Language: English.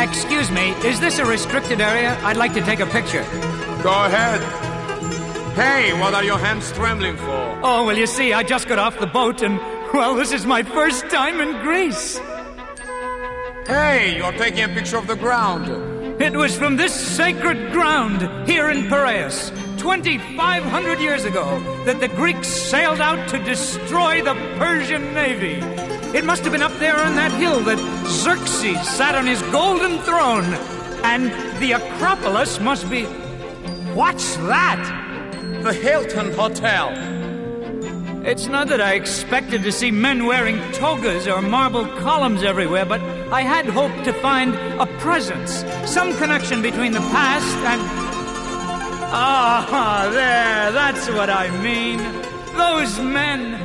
Excuse me, is this a restricted area? I'd like to take a picture. Go ahead. Hey, what are your hands trembling for? Oh, well, you see, I just got off the boat and, well, this is my first time in Greece. Hey, you're taking a picture of the ground. It was from this sacred ground here in Piraeus, 2,500 years ago, that the Greeks sailed out to destroy the Persian navy. It must have been up there on that hill that Xerxes sat on his golden throne. And the Acropolis must be... What's that? The Hilton Hotel. It's not that I expected to see men wearing togas or marble columns everywhere, but I had hoped to find a presence, some connection between the past and... Ah, there, that's what I mean. Those men...